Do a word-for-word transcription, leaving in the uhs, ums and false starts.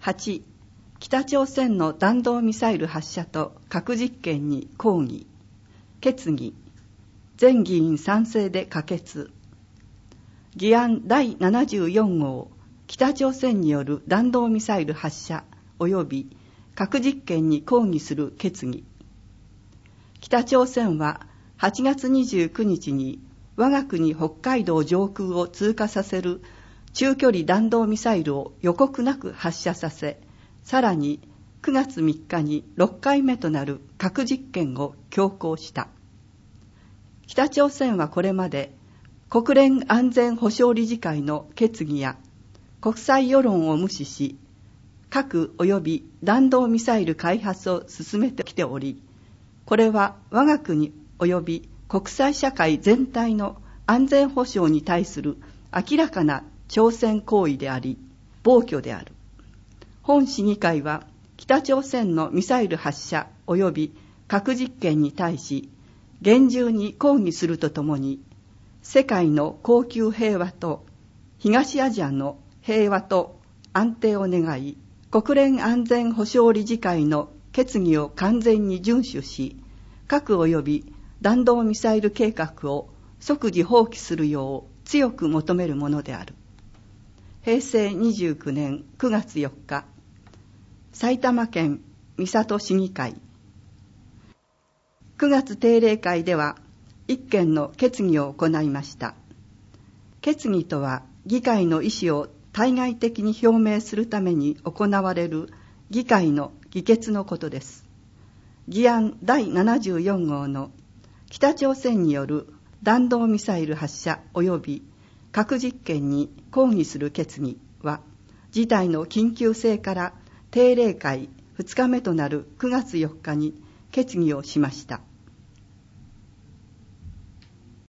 はち、北朝鮮の弾道ミサイル発射と核実験に抗議、決議、全議員賛成で可決。議案だいななじゅうよん号、北朝鮮による弾道ミサイル発射及び核実験に抗議する決議。北朝鮮ははちがつにじゅうくにちに我が国北海道上空を通過させる中距離弾道ミサイルを予告なく発射させ、さらにくがつみっかにろっかいめとなる核実験を強行した。北朝鮮はこれまで国連安全保障理事会の決議や国際世論を無視し、核及び弾道ミサイル開発を進めてきており、これは我が国及び国際社会全体の安全保障に対する明らかな挑戦行為であり、暴挙である。本審議会は北朝鮮のミサイル発射及び核実験に対し厳重に抗議するとともに、世界の恒久平和と東アジアの平和と安定を願い、国連安全保障理事会の決議を完全に遵守し、核及び弾道ミサイル計画を即時放棄するよう強く求めるものである。へいせいにじゅうきゅうねんくがつよっか、埼玉県三郷市議会。くがつ定例会では一件の決議を行いました。決議とは、議会の意思を対外的に表明するために行われる議会の議決のことです。議案だいななじゅうよん号の北朝鮮による弾道ミサイル発射及び核実験に抗議する決議は、事態の緊急性から定例会ふつかめとなるくがつよっかに決議をしました。